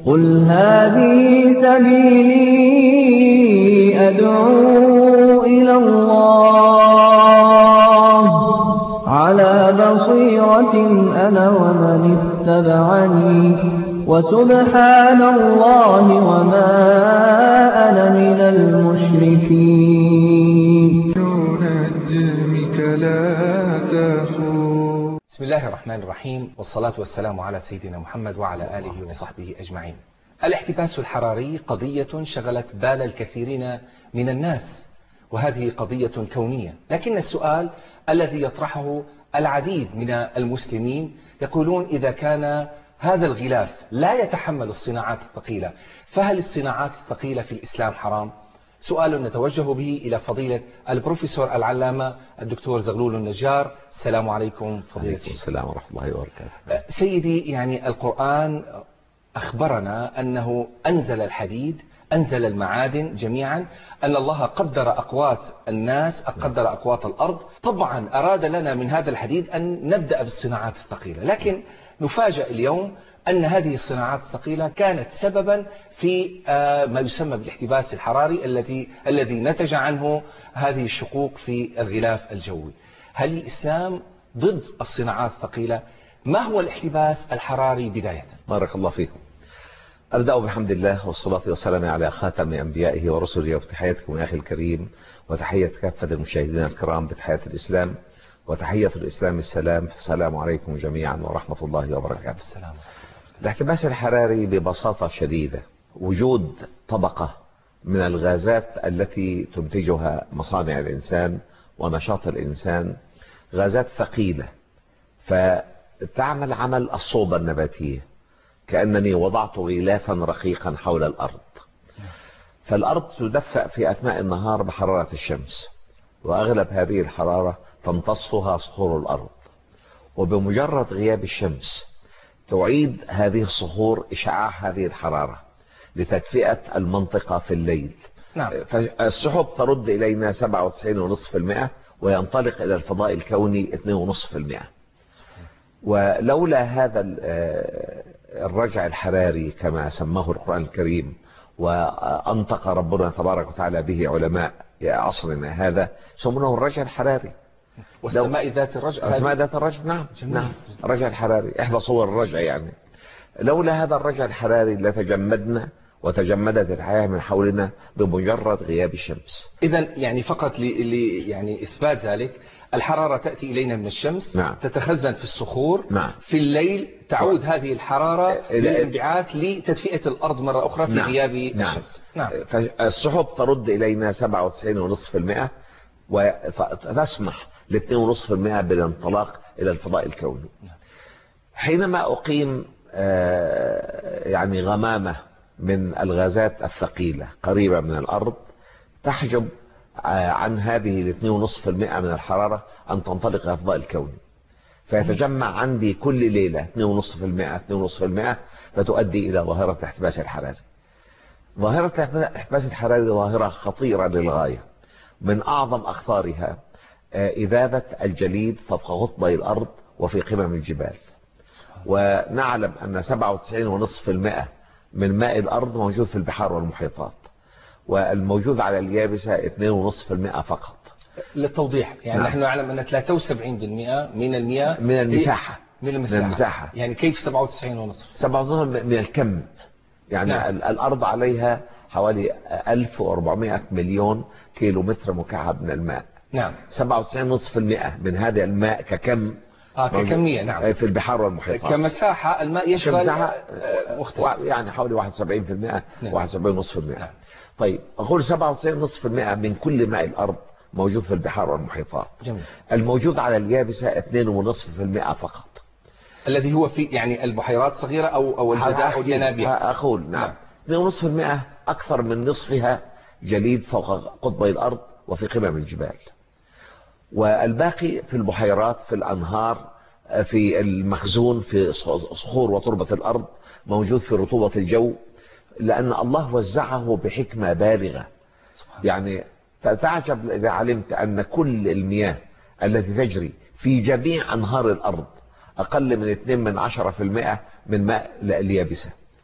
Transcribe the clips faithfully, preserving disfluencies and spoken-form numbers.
قل هذه سبيلي أدعو إلى الله على بصيرة أنا ومن اتبعني وسبحان الله وما أنا من المشركين. نجمك لا تخون. بسم الله الرحمن الرحيم، والصلاة والسلام على سيدنا محمد وعلى آله وصحبه أجمعين. الاحتباس الحراري قضية شغلت بال الكثيرين من الناس، وهذه قضية كونية، لكن السؤال الذي يطرحه العديد من المسلمين يقولون إذا كان هذا الغلاف لا يتحمل الصناعات الثقيلة، فهل الصناعات الثقيلة في الإسلام حرام؟ سؤال نتوجه به إلى فضيلة البروفيسور العلامة الدكتور زغلول النجار. السلام عليكم فضيلة الشيخ. السلام ورحمة الله وبركاته. سيدي، يعني القرآن أخبرنا أنه أنزل الحديد، أنزل المعادن جميعا، أن الله قدر أقوات الناس، قدر أقوات الأرض. طبعا أراد لنا من هذا الحديد أن نبدأ بالصناعات الثقيلة، لكن نفاجأ اليوم أن هذه الصناعات الثقيلة كانت سببا في ما يسمى بالاحتباس الحراري الذي الذي نتج عنه هذه الشقوق في الغلاف الجوي. هل الإسلام ضد الصناعات الثقيلة؟ ما هو الاحتباس الحراري بداية؟ بارك الله فيكم. أبدأ بحمد الله والصلاة والسلام على خاتم أنبيائه ورسله، وتحياتكم يا أخي الكريم، وتحية كافة المشاهدين الكرام بتحية الإسلام، وتحية الإسلام السلام. السلام عليكم جميعا ورحمة الله وبركاته. السلام. الاحتباس الحراري ببساطة شديدة وجود طبقة من الغازات التي تنتجها مصانع الإنسان ونشاط الإنسان، غازات ثقيلة، فتعمل عمل الصوبة النباتية، كأنني وضعت غلافا رقيقا حول الأرض. فالأرض تدفأ في أثناء النهار بحرارة الشمس، وأغلب هذه الحرارة تمتصها صخور الأرض، وبمجرد غياب الشمس تعيد هذه الصخور إشعاع هذه الحرارة لتدفئة المنطقة في الليل. نعم. فالسحب ترد إلينا سبعة وتسعين فاصلة خمسة بالمئة وينطلق إلى الفضاء الكوني اثنين فاصلة خمسة بالمئة. ولولا هذا الرجع الحراري كما سماه القرآن الكريم وأنطق ربنا تبارك وتعالى به علماء عصرنا هذا، سمونه الرجع الحراري. والسماء ذات الرجع. السماء ذات الرجع، نعم. جميل. نعم، الرجع الحراري إحدى صور الرجع. يعني لولا هذا الرجع الحراري لتجمدنا وتجمدت الحياة من حولنا بمجرد غياب الشمس. إذا يعني فقط ل يعني إثبات ذلك، الحرارة تأتي إلينا من الشمس، نعم. تتخزن في الصخور، نعم. في الليل تعود هذه الحرارة بالانبعاث لتدفئة الأرض مرة أخرى في نعم. غياب نعم. الشمس. نعم. فالسحب ترد إلينا سبعة وتسعين فاصلة خمسة بالمئة وتسمح ل اثنين فاصلة خمسة بالمئة بالانطلاق إلى الفضاء الكوني. حينما أقيم يعني غمامة من الغازات الثقيلة قريبة من الأرض تحجب عن هذه ال اثنين فاصلة خمسة بالمئة من الحرارة أن تنطلق إلى الفضاء الكوني، فيتجمع عندي كل ليلة اثنين فاصلة خمسة بالمئة اثنين فاصلة خمسة بالمئة، فتؤدي إلى ظاهرة الاحتباس الحراري. ظاهرة الاحتباس الحراري ظاهرة خطيرة للغاية، من أعظم أخطارها إذابة الجليد فوق قطبي الأرض وفي قمم الجبال. ونعلم أن سبعة وتسعين فاصلة خمسة بالمئة من ماء الأرض موجود في البحار والمحيطات، والموجود على اليابسة اثنين فاصلة خمسة بالمئة فقط. للتوضيح يعني نعم. نحن نعلم أن ثلاثة وسبعين بالمئة من المياه من المساحة من المساحة, من المساحة. يعني كيف سبعة وتسعين فاصلة خمسة؟ سبعة وتسعين من الكم، يعني نعم. الأرض عليها حوالي ألف وأربعمئة مليون كيلو متر مكعب من الماء. نعم. سبعة وتسعين فاصلة خمسة بالمئة من هذا الماء ككم آه ككمية، نعم، في البحار والمحيطات. كمساحة الماء يشغل مختلف، يعني حوالي واحد وسبعين بالمئة نعم. واحد وسبعين فاصلة خمسة بالمئة. نعم. طيب أقول سبعة وتسعين فاصلة خمسة بالمئة من كل ماء الأرض موجود في البحار والمحيطات. جميل. الموجود على اليابسة اثنين فاصلة خمسة بالمئة فقط، الذي هو في يعني البحيرات الصغيرة أو أو الجزائر أو الينابيع. أقول نعم, نعم. اثنين فاصلة خمسة بالمئة أكثر من نصفها جليد فوق قطبي الأرض وفي قمم الجبال، والباقي في البحيرات، في الأنهار، في المخزون في صخور وتربة الأرض، موجود في رطوبة الجو، لأن الله وزعه بحكمة بالغة. يعني تعجب إذا علمت أن كل المياه التي تجري في جميع أنهار الأرض أقل من اثنين من عشرة في المئة من ماء اليابسة،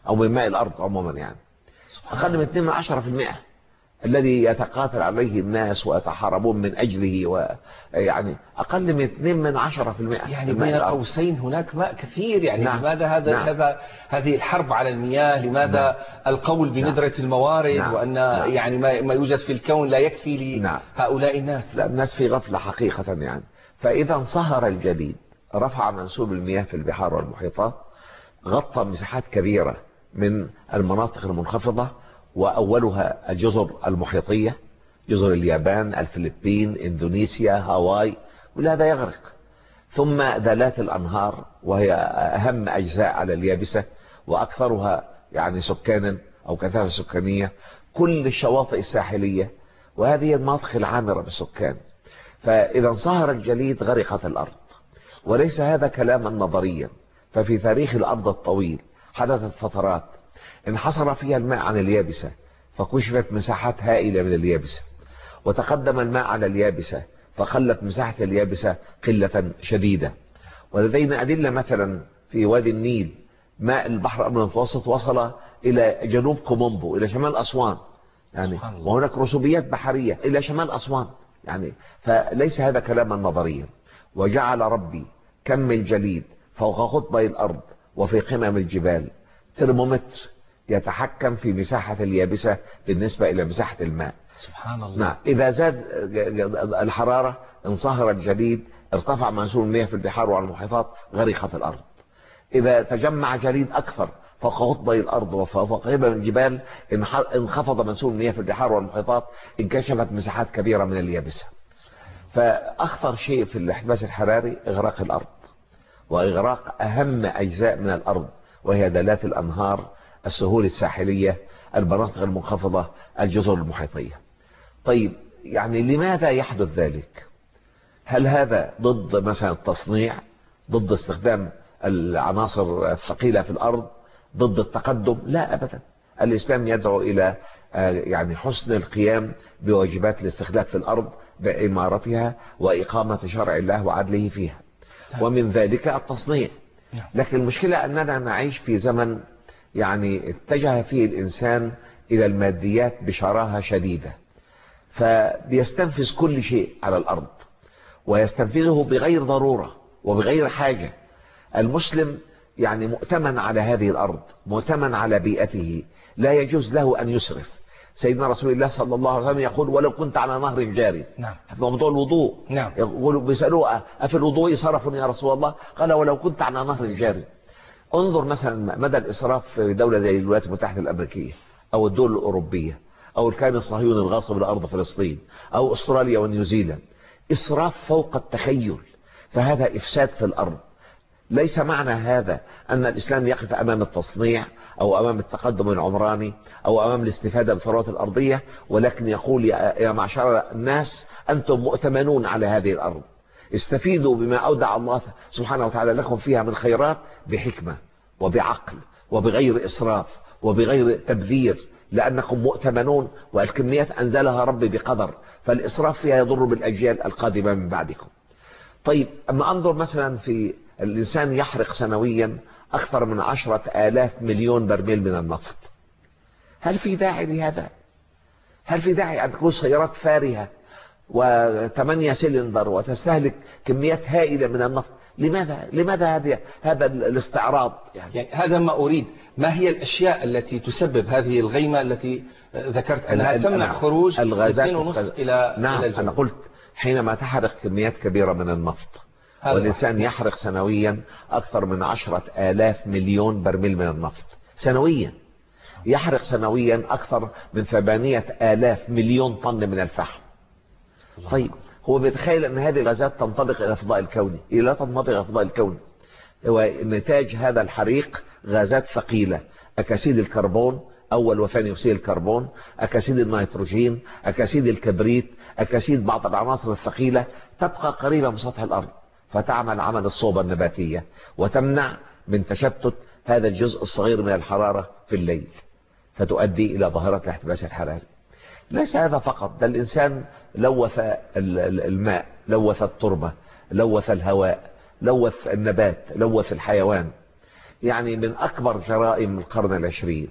أو من ماء الأرض عموما يعني. أقل من اثنين من عشرة في المئة الذي يتقاتل عليه الناس ويتحاربون من أجله، ويعني أقل من اثنين من عشرة في المئة. يعني بين قوسين هناك ماء كثير يعني. نعم. لماذا هذا نعم. هذا هذه الحرب على المياه؟ لماذا نعم. القول بندرة نعم. الموارد نعم. وأن نعم. يعني ما, ما يوجد في الكون لا يكفي لهؤلاء نعم. الناس؟ لا، الناس في غفلة حقيقة يعني. فإذا انصهر الجليد رفع منسوب المياه في البحار والمحيطات، غطى مساحات كبيرة من المناطق المنخفضة، وأولها الجزر المحيطية، جزر اليابان، الفلبين، إندونيسيا، هاواي، كل هذا يغرق. ثم ذلات الأنهار، وهي أهم أجزاء على اليابسة وأكثرها يعني سكانا أو كثافة سكانية، كل الشواطئ الساحلية، وهذه المناطق العامرة بالسكان. فإذا انصهر الجليد غرقت الأرض. وليس هذا كلاما نظريا، ففي تاريخ الأرض الطويل حدثت فترات انحصر فيها الماء عن اليابسة فكشفت مساحات هائلة من اليابسة، وتقدم الماء على اليابسة فقلت مساحة اليابسة قلة شديدة. ولدينا أدلة مثلا في وادي النيل، ماء البحر المتوسط وصل إلى جنوب كومومبو، إلى شمال أسوان يعني، وهناك رسوبيات بحرية إلى شمال أسوان يعني. فليس هذا كلاما نظريا. وجعل ربي كم الجليد فوق قطبي الأرض وفي قمم الجبال ترمومتر يتحكم في مساحة اليابسة بالنسبة إلى مساحة الماء. سبحان الله. نعم. إذا زاد الحرارة انصهر الجليد، ارتفع منسوب المياه في البحار والمحيطات، غرقت الأرض. إذا تجمع جليد أكثر فوق قطبي الأرض وفوق قمم الجبال، انخفض منسوب المياه في البحار والمحيطات، انكشفت مساحات كبيرة من اليابسة. فأخطر شيء في الاحتباس الحراري إغراق الأرض، وإغراق أهم أجزاء من الأرض، وهي دلات الأنهار، السهول الساحلية، المناطق المنخفضة، الجزر المحيطية. طيب يعني لماذا يحدث ذلك؟ هل هذا ضد مثلا التصنيع، ضد استخدام العناصر الثقيلة في الأرض، ضد التقدم؟ لا أبدا. الإسلام يدعو إلى يعني حسن القيام بواجبات الاستخلاف في الأرض بإمارتها وإقامة شرع الله وعدله فيها، ومن ذلك التصنيع. لكن المشكلة أننا نعيش في زمن يعني اتجه فيه الإنسان إلى الماديات بشراهة شديدة، فبيستنفذ كل شيء على الأرض، ويستنفذه بغير ضرورة وبغير حاجة. المسلم يعني مؤتمن على هذه الأرض، مؤتمن على بيئته، لا يجوز له أن يسرف. سيدنا رسول الله صلى الله عليه وسلم يقول: ولو كنت على نهر جاري. نعم. موضوع الوضوء. نعم. يقولوا بيسألوه: أفي الوضوء صرف يا رسول الله؟ قال: ولو كنت على نهر جاري. انظر مثلا مدى الإسراف في دولة زي الولايات المتحدة الأمريكية أو الدول الأوروبية أو الكيان الصهيوني الغاصب لأرض فلسطين أو أستراليا ونيوزيلاند. إسراف فوق التخيل، فهذا إفساد في الأرض. ليس معنى هذا أن الإسلام يقف أمام التصنيع أو أمام التقدم العمراني أو أمام الاستفادة بالثروات الأرضية، ولكن يقول: يا معشر الناس، أنتم مؤتمنون على هذه الأرض، استفيدوا بما أودع الله سبحانه وتعالى لكم فيها من خيرات بحكمة وبعقل وبغير إسراف وبغير تبذير، لأنكم مؤتمنون، والكميات أنزلها ربي بقدر، فالإسراف فيها يضر بالأجيال القادمة من بعدكم. طيب أما أنظر مثلا في الإنسان يحرق سنويا أكثر من عشرة آلاف مليون برميل من النفط. هل في داعي لهذا؟ هل في داعي أن تكون سيارات فارهة وثمانية سلندر وتستهلك كميات هائلة من النفط؟ لماذا؟ لماذا هذا هذا الاستعراض؟ يعني, يعني هذا ما أريد. ما هي الأشياء التي تسبب هذه الغيمة التي ذكرت أنها تمنع خروج اثنين ونص إلى نعم إلى أنا قلت حينما تحرق كميات كبيرة من النفط، والإنسان يحرق سنويا أكثر من عشرة آلاف مليون برميل من النفط سنويا، يحرق سنويا أكثر من ثمانية آلاف مليون طن من الفحم. طيب هو بيتخيل أن هذه الغازات تنطبق إلى الفضاء الكوني؟ لا تنطبق إلى الفضاء الكوني. هو نتاج هذا الحريق غازات ثقيلة، أكاسيد الكربون أول وثاني أكسيد الكربون، أكاسيد النيتروجين، أكاسيد الكبريت، أكاسيد بعض العناصر الثقيلة، تبقى قريبة من سطح الأرض فتعمل عمل الصوبة النباتية وتمنع من تشتت هذا الجزء الصغير من الحرارة في الليل، فتؤدي إلى ظاهرة الاحتباس الحراري. ليس هذا فقط، ده الإنسان لوث الماء، لوث التربة، لوث الهواء، لوث النبات، لوث الحيوان. يعني من أكبر جرائم القرن العشرين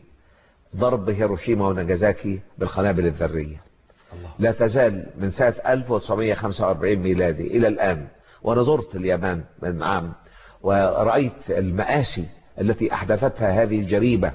ضرب هيروشيما وناجازاكي بالقنابل الذرية. الله. لا تزال من سنة ألف وتسعمائة وخمسة وأربعين ميلادي إلى الآن، وأنا زرت اليابان من عام ورأيت المآسي التي أحدثتها هذه الجريمة،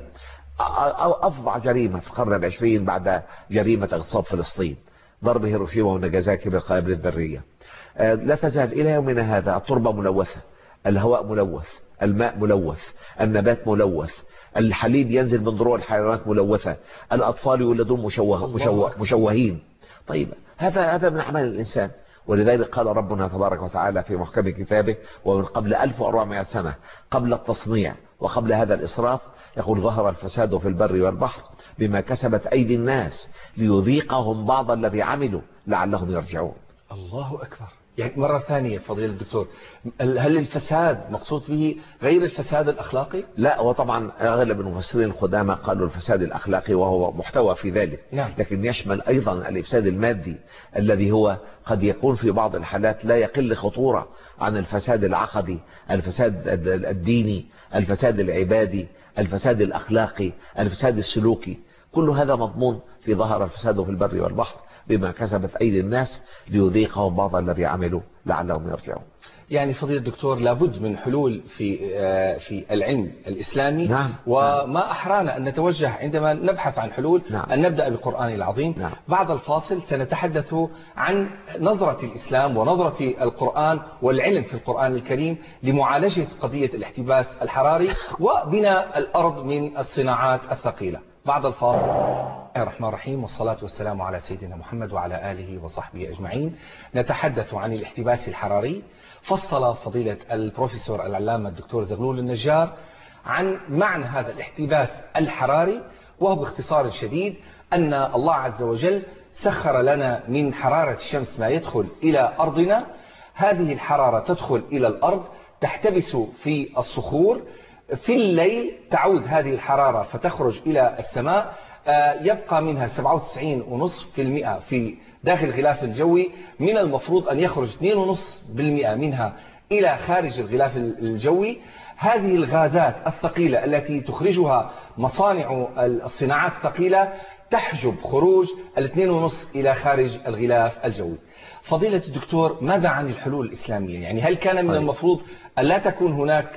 أو أفظع جريمة في القرن العشرين بعد جريمة اغتصاب فلسطين، ضرب هيروشيما وناجازاكي بالقنابل الذرية. لا تزال إلى يومنا هذا التربة ملوثة، الهواء ملوث، الماء ملوث، النبات ملوث، الحليب ينزل من ضروع الحيوانات ملوثة، الأطفال يولدون مشوه مشوه مشوهين. طيب هذا هذا من أعمال الإنسان. ولذلك قال ربنا تبارك وتعالى في محكم كتابه ومن قبل ألف وأربعمائة سنة قبل التصنيع وقبل هذا الإسراف، يقول ظهر الفساد في البر والبحر بما كسبت أيدي الناس ليذيقهم بعض الذي عملوا لعلهم يرجعون. الله أكبر. يعني مرة ثانية فضيلة الدكتور، هل الفساد مقصود به غير الفساد الأخلاقي؟ لا، وطبعا أغلب المفسرين القدامى قالوا الفساد الأخلاقي وهو محتوى في ذلك. نعم. لكن يشمل أيضا الإفساد المادي الذي هو قد يكون في بعض الحالات لا يقل خطورة عن الفساد العقدي، الفساد الديني، الفساد العبادي، الفساد الأخلاقي، الفساد السلوكي. كل هذا مضمون في ظهر الفساد في البر والبحر بما كسبت أيدي الناس ليذيقهم بعض الذي عملوا لعلهم يرجعون. يعني فضيلة الدكتور لابد من حلول في في العلم الإسلامي. نعم. وما أحرانا أن نتوجه عندما نبحث عن حلول. نعم. أن نبدأ بالقرآن العظيم. نعم. بعد الفاصل سنتحدث عن نظرة الإسلام ونظرة القرآن والعلم في القرآن الكريم لمعالجة قضية الاحتباس الحراري وبناء الأرض من الصناعات الثقيلة. بعد الفاصل. بسم الله الرحمن الرحيم، والصلاة والسلام على سيدنا محمد وعلى آله وصحبه أجمعين. نتحدث عن الاحتباس الحراري. فصل فضيلة البروفيسور العلامة الدكتور زغلول النجار عن معنى هذا الاحتباس الحراري، وهو باختصار شديد أن الله عز وجل سخر لنا من حرارة الشمس ما يدخل إلى أرضنا. هذه الحرارة تدخل إلى الأرض تحتبس في الصخور، في الليل تعود هذه الحرارة فتخرج إلى السماء، يبقى منها سبعة وتسعين فاصلة خمسة بالمئة في داخل الغلاف الجوي. من المفروض أن يخرج اثنين فاصلة خمسة بالمئة منها إلى خارج الغلاف الجوي. هذه الغازات الثقيلة التي تخرجها مصانع الصناعات الثقيلة تحجب خروج الاثنين ونص إلى خارج الغلاف الجوي. فضيلة الدكتور، ماذا عن الحلول الإسلامية؟ يعني هل كان من المفروض أن لا تكون هناك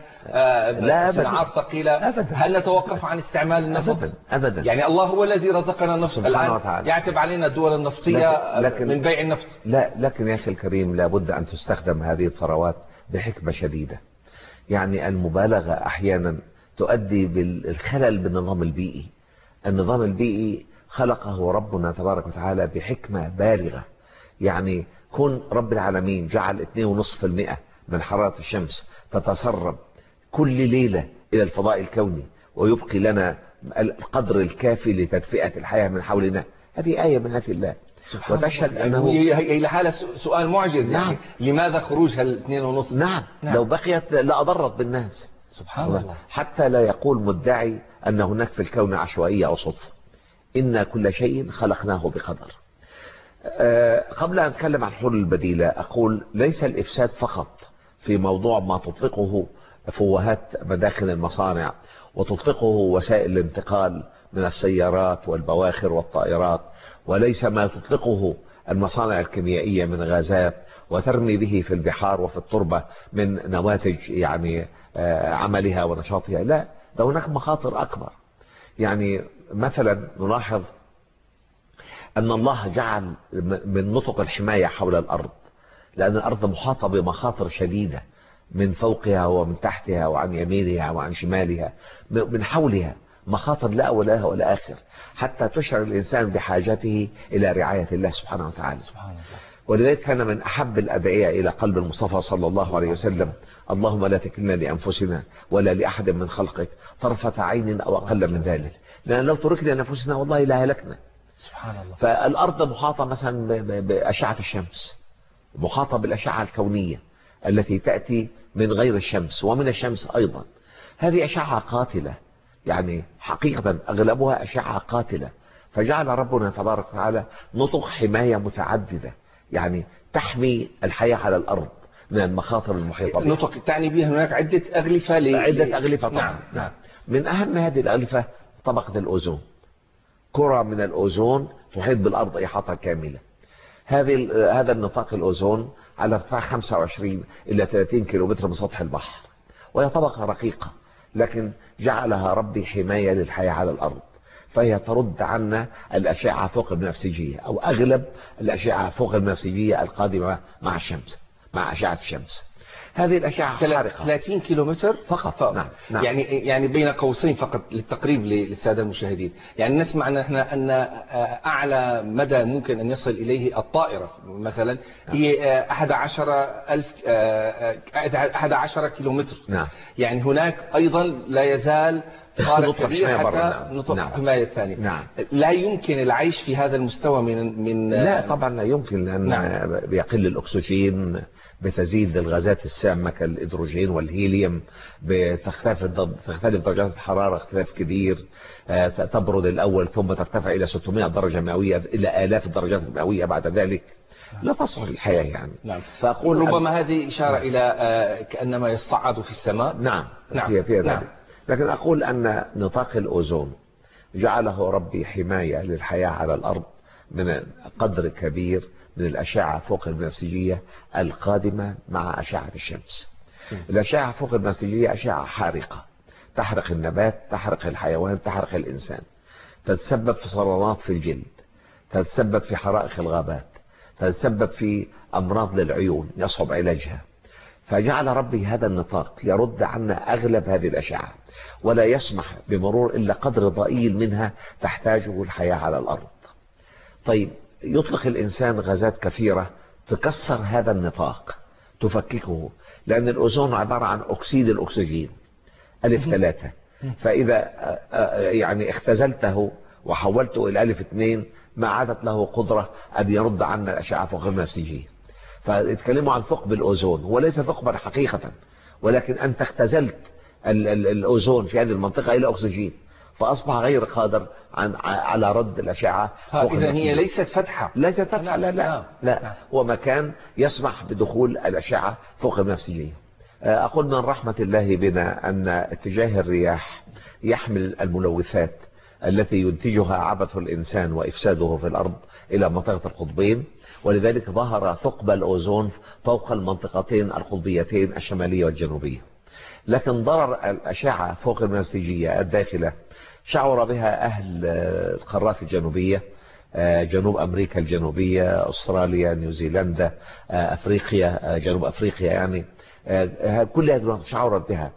لا صناعات ثقيلة؟ أبداً. هل نتوقف عن استعمال النفط؟ أبدا أبدا. يعني الله هو الذي رزقنا النفط، الآن وتعالى. يعتب علينا الدول النفطية لكن لكن من بيع النفط. لا، لكن يا أخي الكريم لابد أن تستخدم هذه الثروات بحكمة شديدة. يعني المبالغة أحيانا تؤدي بالخلل بالنظام البيئي. النظام البيئي خلقه ربنا تبارك وتعالى بحكمة بالغة. يعني كون رب العالمين جعل اثنين فاصلة خمسة بالمئة من حرارة الشمس تتسرب كل ليلة إلى الفضاء الكوني ويبقي لنا القدر الكافي لتدفئة الحياة من حولنا، هذه آية من آيات الله. وتشهد أنه هي لحالة سؤال معجز. نعم. يعني لماذا خروجها الاثنين ونص؟ نعم. نعم. لو بقيت لأضرت بالناس. سبحان الله. حتى لا يقول مدعي أن هناك في الكون عشوائية أو صدفة. إن كل شيء خلقناه بقدر. أه قبل أن أتكلم عن الحلول البديلة أقول ليس الإفساد فقط في موضوع ما تطلقه فوهات مداخل المصانع وتطلقه وسائل الانتقال من السيارات والبواخر والطائرات، وليس ما تطلقه المصانع الكيميائية من غازات وترمي به في البحار وفي التربة من نواتج يعني عملها ونشاطها. لا، ده هناك مخاطر أكبر. يعني مثلا نلاحظ أن الله جعل من نطق الحماية حول الأرض، لأن الأرض محاطة بمخاطر شديدة من فوقها ومن تحتها وعن يمينها وعن شمالها، من حولها مخاطر لا ولا ولا آخر، حتى تشعر الإنسان بحاجته إلى رعاية الله سبحانه وتعالى. سبحان الله. ولذلك كان من أحب الأدعية إلى قلب المصطفى صلى الله عليه وسلم: اللهم لا تكلنا لأنفسنا ولا لأحد من خلقك طرفة عين أو أقل من ذلك، لأن لو تركنا لأنفسنا والله لا هلكنا. سبحان الله. فالأرض محاطة مثلا بأشعة الشمس، محاطة بالأشعة الكونية التي تأتي من غير الشمس ومن الشمس أيضا. هذه أشعة قاتلة، يعني حقيقة أغلبها أشعة قاتلة. فجعل ربنا تبارك وتعالى نطق حماية متعددة، يعني تحمي الحياة على الأرض من المخاطر المحيطة بها. نطق تعني بها هناك عدة أغلفة ل... عدة أغلفة طبعا. نعم. نعم. من أهم هذه الأغلفة طبقة الأوزون، كرة من الأوزون تحيط بالأرض إحاطة كاملة. هذه هذا النطاق الأوزون على ارتفاع خمسة وعشرين إلى ثلاثين كيلومتر من سطح البحر، وهي طبقة رقيقة، لكن جعلها ربي حماية للحياة على الأرض، فهي ترد عنا الأشعة فوق البنفسجية أو أغلب الأشعة فوق البنفسجية القادمة مع الشمس، مع أشعة الشمس. هذه الأشعة حارقة. ثلاثين كيلومتر فقط. فقط. نعم. نعم. يعني يعني بين قوسين فقط للتقريب للسادة المشاهدين، يعني نسمع أن احنا أن أعلى مدى ممكن أن يصل إليه الطائرة مثلا هي أحد عشر ألف أحد عشر كيلومتر. نعم. يعني هناك أيضا لا يزال فارق كبير حتى نعم. نطق نعم. حماية الثانية. نعم. لا يمكن العيش في هذا المستوى من من لا طبعا لا يمكن، لأن نعم. بيقل الأكسجين، بتزيد الغازات السامة كالإدروجين والهيليوم، بتختلف تختلف درجات الحرارة اختلاف كبير، تبرد الأول ثم ترتفع إلى ستمائة درجة مئوية إلى آلاف الدرجات المئوية بعد ذلك. لا تصلح الحياة يعني. نعم. فأقول ربما أن... هذه إشارة نعم. إلى كأنما يصعد في السماء. نعم. نعم. فيها فيها نعم. ذلك. لكن أقول أن نطاق الأوزون جعله ربي حماية للحياة على الأرض من قدر كبير من الأشعة فوق البنفسجية القادمة مع أشعة الشمس. الأشعة فوق البنفسجية أشعة حارقة، تحرق النبات، تحرق الحيوان، تحرق الإنسان، تتسبب في سرطانات في الجلد، تتسبب في حرائق الغابات، تتسبب في أمراض للعيون يصعب علاجها. فجعل ربي هذا النطاق يرد عنا أغلب هذه الأشعة، ولا يسمح بمرور إلا قدر ضئيل منها تحتاجه الحياة على الأرض. طيب يطلق الإنسان غازات كثيرة تكسر هذا النطاق، تفككه، لأن الأوزون عبارة عن أكسيد الأكسجين ألف ثلاثة، فإذا يعني اختزلته وحولته إلى ألف اثنين ما عادت له قدرة أن يرد عنا الأشعة فوق البنفسجية. فيتكلموا عن ثقب الأوزون، هو ليس ثقبا حقيقة، ولكن أنت اختزلت الأوزون في هذه المنطقة إلى أكسجين، فأصبح غير قادر عن على رد الأشعة. إذا هي ليست فتحة. ليست فتحة. لا لا لا هو مكان يسمح بدخول الأشعة فوق البنفسجية. أقول من رحمة الله بنا أن اتجاه الرياح يحمل الملوثات التي ينتجها عبث الإنسان وإفساده في الأرض إلى منطقة القطبين، ولذلك ظهر ثقب الأوزون فوق المنطقتين القطبيتين الشمالية والجنوبية. لكن ضرر الأشعة فوق البنفسجية الداخلة شعر بها أهل القارات الجنوبية، جنوب أمريكا الجنوبية، أستراليا، نيوزيلندا، أفريقيا، جنوب أفريقيا، يعني كلها شعرت بها.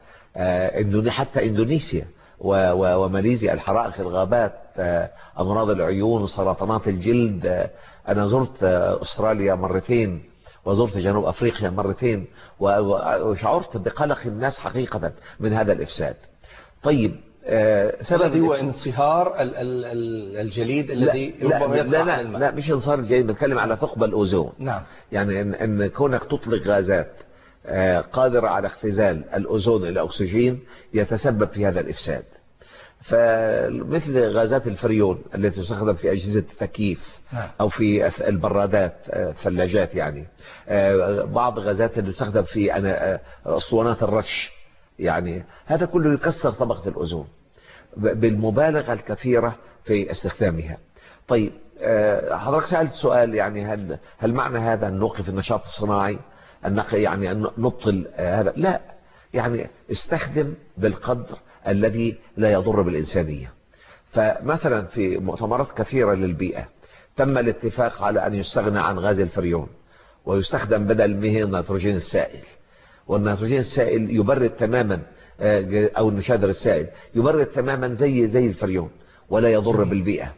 حتى إندونيسيا وماليزيا، الحرائق، الغابات، أمراض العيون، سرطانات الجلد. أنا زرت أستراليا مرتين وزرت جنوب أفريقيا مرتين، وشعرت بقلق الناس حقيقة من هذا الإفساد. طيب سبب هو انصهار الجليد الذي ربما يطلع لا, لا, الماء. لا مش انصهار الجليد، بتكلم على ثقب الأوزون. نعم. يعني ان, إن كونك تطلق غازات قادرة على اختزال الأوزون إلى أكسجين يتسبب في هذا الإفساد. فمثل غازات الفريون التي تستخدم في أجهزة التكييف أو في البرادات، الثلاجات، يعني بعض غازات اللي تستخدم في أسطوانات الرش، يعني هذا كله يكسر طبقة الأوزون بالمبالغة الكثيرة في استخدامها. طيب حضرتك سألت سؤال، يعني هل هل معنى هذا أن نوقف النشاط الصناعي، أن يعني أن نبطل هذا؟ لا، يعني استخدم بالقدر الذي لا يضر بالإنسانية. فمثلا في مؤتمرات كثيرة للبيئة تم الاتفاق على أن يستغنى عن غاز الفريون ويستخدم بدل منه النيتروجين السائل، والنيتروجين السائل يبرد تماما، أو النشادر السائل يبرد تماما زي زي الفريون ولا يضر بالبيئة.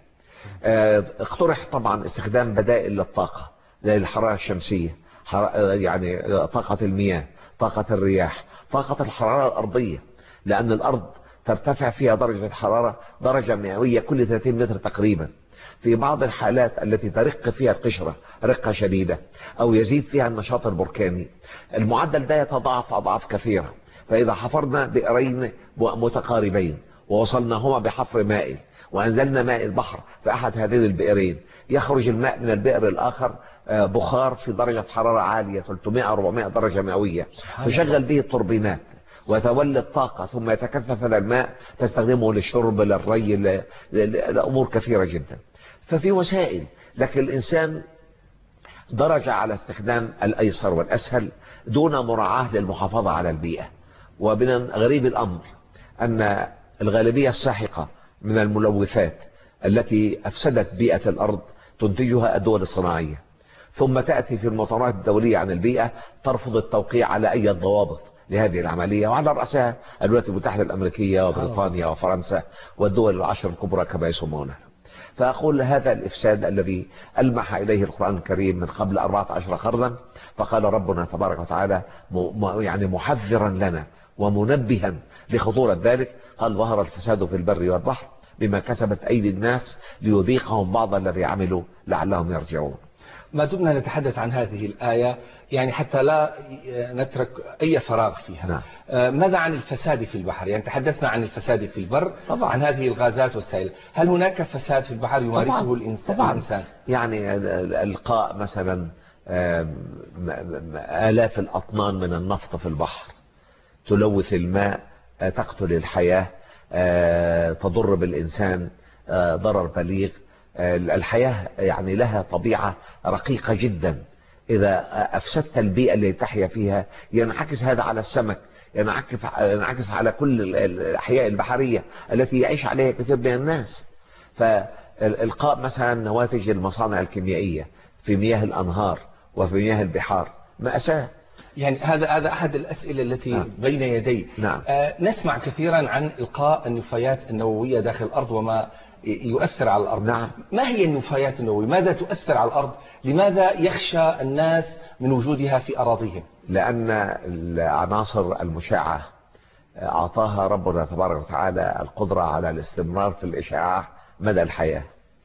اقترح طبعا استخدام بدائل للطاقة زي الحرارة الشمسية، يعني طاقة المياه، طاقة الرياح، طاقة الحرارة الأرضية، لأن الأرض ترتفع فيها درجة الحرارة درجة مئوية كل ثلاثين متر تقريبا. في بعض الحالات التي ترق فيها القشرة رقة شديدة أو يزيد فيها النشاط البركاني، المعدل ده يتضاعف أضعاف كثيرة. فإذا حفرنا بئرين متقاربين ووصلناهما بحفر مائي وأنزلنا ماء البحر في أحد هذين البئرين، يخرج الماء من البئر الآخر بخار في درجة حرارة عالية ثلاثمائة أربعمائة درجة مئوية، تشغل به التوربينات وتولد طاقة، ثم يتكثف هذا الماء تستخدمه للشرب، للري، لأمور كثيرة جدا. ففي وسائل، لكن الإنسان درج على استخدام الأيسر والأسهل دون مراعاة للمحافظة على البيئة. ومن غريب الأمر أن الغالبية الساحقة من الملوثات التي أفسدت بيئة الأرض تنتجها الدول الصناعية، ثم تأتي في المؤتمرات الدولية عن البيئة ترفض التوقيع على أي ضوابط لهذه العملية، وعلى رأسها الولايات المتحدة الأمريكية وبريطانيا وفرنسا والدول العشر الكبرى كما يسمونها. فأقول هذا الإفساد الذي ألمح إليه القرآن الكريم من قبل أربعة عشر قرنا، فقال ربنا تبارك وتعالى يعني محذرا لنا ومنبها لخطورة ذلك، قال ظهر الفساد في البر والبحر بما كسبت أيدي الناس ليذيقهم بعض الذي عملوا لعلهم يرجعون. ما دمنا نتحدث عن هذه الآية يعني حتى لا نترك أي فراغ فيها، نعم. ماذا عن الفساد في البحر؟ يعني تحدثنا عن الفساد في البر طبعا. عن هذه الغازات والسائل، هل هناك فساد في البحر يمارسه طبعا. الإنسان طبعا. الإنسان يعني الإلقاء مثلا آلاف الأطنان من النفط في البحر تلوث الماء، تقتل الحياة، تضر بالإنسان ضرر بليغ. الحياة يعني لها طبيعة رقيقة جدا، إذا أفسدت البيئة اللي تحيا فيها ينعكس هذا على السمك، ينعكس على كل الأحياء البحرية التي يعيش عليها كثير من الناس. فالإلقاء مثلا نواتج المصانع الكيميائية في مياه الأنهار وفي مياه البحار مأساة. يعني هذا هذا أحد الأسئلة التي نعم. بين يدي. نعم. آه نسمع كثيرا عن إلقاء النفايات النووية داخل الأرض وما يؤثر على الأرض. نعم. ما هي النفايات النووية؟ ماذا تؤثر على الأرض؟ لماذا يخشى الناس من وجودها في أراضيهم؟ لأن العناصر المشعة أعطاها ربنا تبارك وتعالى القدرة على الاستمرار في الإشعاع مدى الحياة.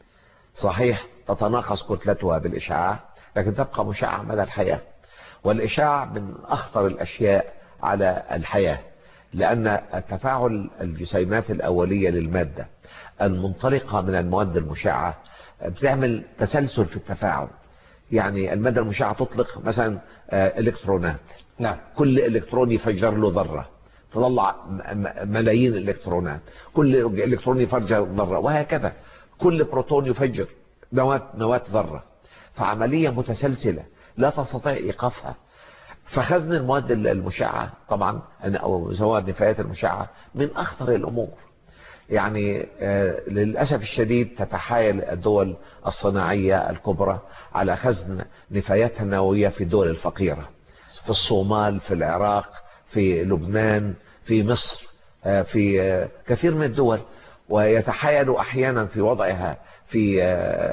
صحيح تتناقص كتلتها بالإشعاع، لكن تبقى مشعة مدى الحياة. والإشعاع من أخطر الأشياء على الحياة، لأن التفاعل الجسيمات الأولية للمادة المنطلقة من المواد المشعة بتعمل تسلسل في التفاعل. يعني المادة المشعة تطلق مثلا إلكترونات، نعم. كل إلكترون يفجر له ذرة، تطلع ملايين الإلكترونات، كل إلكترون يفجر ذرة، وهكذا كل بروتون يفجر نواة نواة ذرة. فعملية متسلسلة لا تستطيع إيقافها. فخزن المواد المشعة طبعا أو سواء النفايات المشعة من أخطر الأمور. يعني للأسف الشديد تتحايل الدول الصناعية الكبرى على خزن نفاياتها النووية في الدول الفقيرة، في الصومال، في العراق، في لبنان، في مصر، في كثير من الدول، ويتحايل أحيانا في وضعها في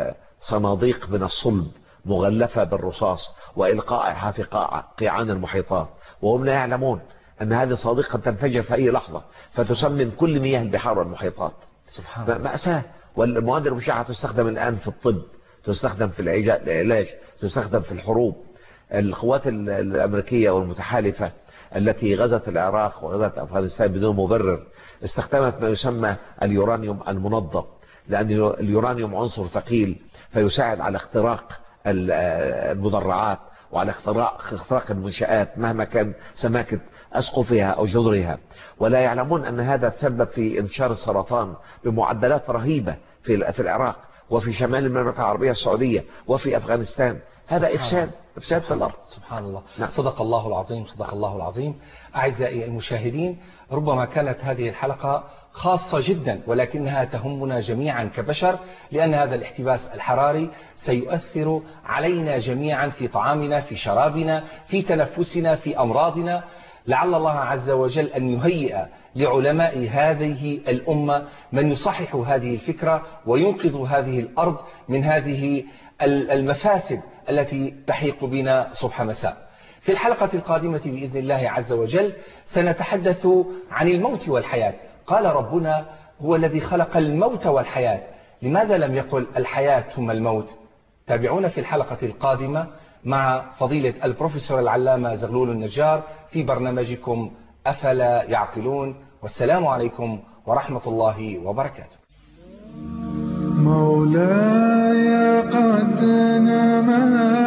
صناديق من الصلب مغلفة بالرصاص وإلقائها في قيعان المحيطات، وهم لا يعلمون أن هذه صادقة تنفجر في أي لحظة فتسمم كل مياه البحار والمحيطات. سبحان الله. مأساة. والمواد المشعة تستخدم الآن في الطب، تستخدم في العلاج، تستخدم في الحروب. القوات الأمريكية والمتحالفة التي غزت العراق وغزت أفغانستان بدون مبرر استخدمت ما يسمى اليورانيوم المنظم، لأن اليورانيوم عنصر ثقيل فيساعد على اختراق المدرعات وعلى اختراق اختراق المنشآت مهما كان سماكة أسقفها أو جذرها. ولا يعلمون أن هذا تسبب في انتشار السرطان بمعدلات رهيبة في في العراق وفي شمال المملكة العربية السعودية وفي أفغانستان. هذا إفساد إفساد في الأرض. سبحان الله. نعم. صدق الله العظيم، صدق الله العظيم. أعزائي المشاهدين، ربما كانت هذه الحلقة خاصة جدا ولكنها تهمنا جميعا كبشر، لأن هذا الاحتباس الحراري سيؤثر علينا جميعا في طعامنا، في شرابنا، في تنفسنا، في أمراضنا. لعل الله عز وجل أن يهيئ لعلماء هذه الأمة من يصحح هذه الفكرة وينقذ هذه الأرض من هذه المفاسد التي تحيق بنا صبح مساء. في الحلقة القادمة بإذن الله عز وجل سنتحدث عن الموت والحياة. قال ربنا هو الذي خلق الموت والحياة، لماذا لم يقل الحياة ثم الموت؟ تابعونا في الحلقة القادمة مع فضيلة البروفيسور العلامة زغلول النجار في برنامجكم أفلا يعقلون، والسلام عليكم ورحمة الله وبركاته. مولاي قد نما